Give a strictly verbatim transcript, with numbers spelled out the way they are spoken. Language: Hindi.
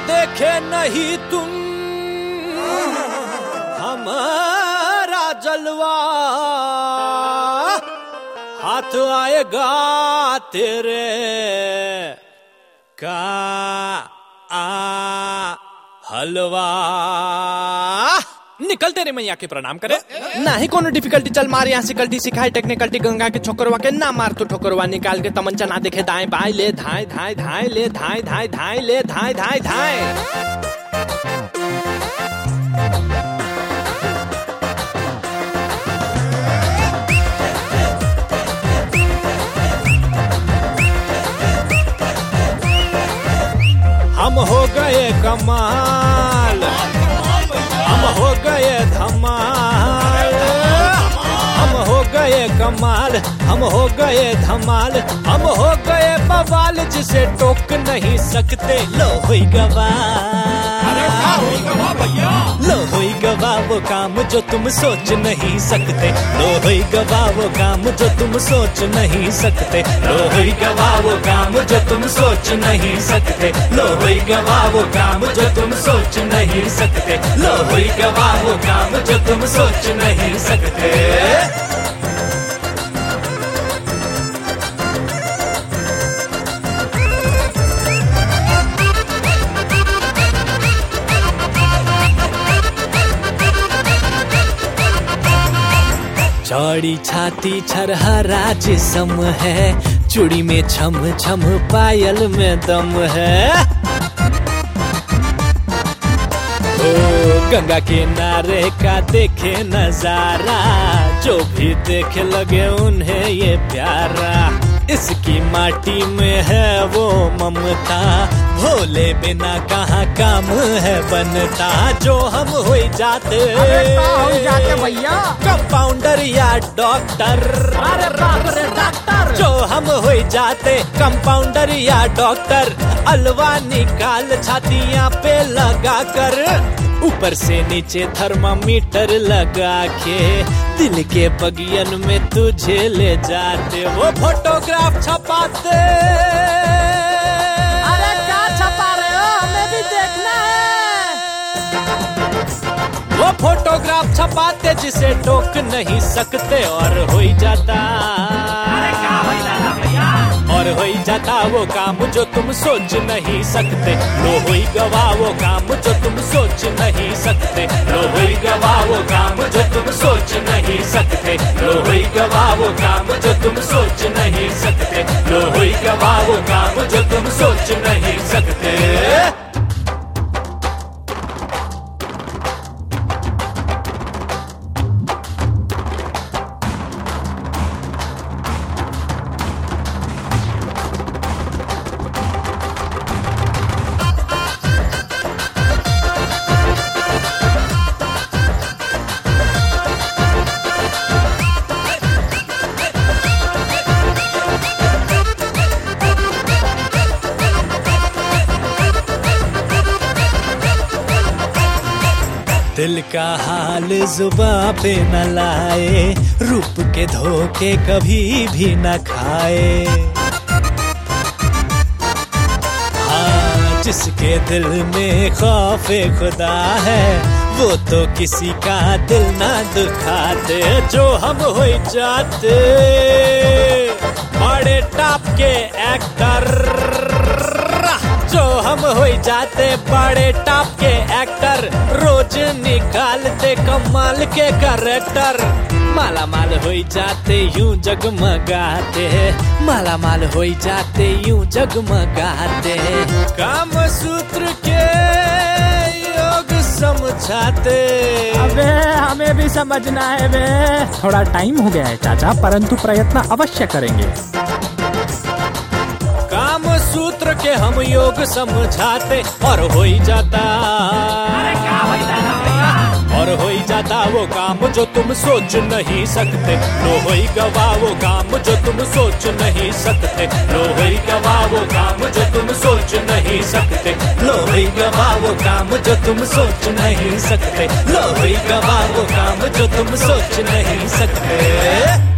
देखे नहीं तुम हमारा जलवा, हाथ आएगा तेरे का आ हलवा। निकल तेरे मैया के प्रणाम करे ना ही कोनो डिफिकल्टी, चल मार यहाँ से कल्टी सिखाई टेक्निकल्टी, गंगा के छोकरवा के ना मार तो ठोकरवा, निकाल के तमंचा ना देखे दाएं बाएं, ले धाए धाए धाए ले धाए धाए धाए ले धाए धाए धाए। हम हो गए कमाल, हम हो गए धमाल, हम हो गए कमाल, हम हो गए धमाल, हम हो गए बवाल, जिसे टोक नहीं सकते। लो हुई गवाह, लो हुई गवाह वो काम जो तुम सोच नहीं सकते, लो हुई गवाह वो काम जो तुम सोच नहीं सकते, लो हुई गवाह वो काम जो तुम सोच नहीं सकते, लो हुई गवाह वो काम जो तुम सोच नहीं सकते, लो हुई गवाह वो काम जो तुम सोच नहीं सकते। चौड़ी छाती छरहरा जिस्म है, चूड़ी में छम छम पायल में दम है। ओ गंगा किनारे का देखे नजारा, जो भी देखे लगे उन्हें ये प्यारा। इसकी माटी में है वो ममता, भोले बिना कहाँ काम है बनता। जो हम हो जाते, हो जाते भैया कंपाउंडर या डॉक्टर, अरे बाप रे डॉक्टर। जो हम हो जाते कंपाउंडर या डॉक्टर, अलवा निकाल छातियाँ पे लगा कर, ऊपर से नीचे थर्मामीटर लगा के, दिल के बगियन में तुझे ले जाते। वो फोटोग्राफ छपाते, अरे क्या छपा रहे हो, हमें भी देखना है। वो फोटोग्राफ छपाते जिसे टोक नहीं सकते, और हो ही जाता, अरे क्या हो जाता भैया, और हो ही जाता वो काम जो तुम सोच नहीं सकते। लो हुई गवाह वो काम जो तुम सोच नहीं सकते, लो हुई गवाह वो काम जो तुम सोच नहीं सकते, लो हुई गवाह वो काम जो तुम सोच नहीं सकते, लो हुई गवाह वो काम जो तुम सोच नहीं सकते। दिल का हाल जुबां पे न लाए, रूप के धोखे कभी भी न खाए। हाँ जिसके दिल में खौफे खुदा है, वो तो किसी का दिल ना दुखाते। जो हम हो जाते बड़े टॉप के एक्टर, जो हम हो जाते बड़े टॉप के एक्टर, रोज निकालते कमाल के कैरेक्टर। माला माल हो जाते यूं जगमगाते, माला माल हो जाते यूं जगमगाते। काम सूत्र के योग समझाते। अबे हमें भी समझना है बे। थोड़ा टाइम हो गया है चाचा, परंतु प्रयत्न अवश्य करेंगे। काम सूत्र के हम योग समझाते, और हो ही जाता, अरे क्या हो जाता भैया, और हो ही जाता वो काम जो तुम सोच नहीं सकते। लो हो ही गवाह वो काम जो तुम सोच नहीं सकते, लो हो ही गवाह वो काम जो तुम सोच नहीं सकते, लो हो ही गवाह वो काम जो तुम सोच नहीं सकते, लो हो ही गवाह वो काम जो तुम सोच नहीं सकते।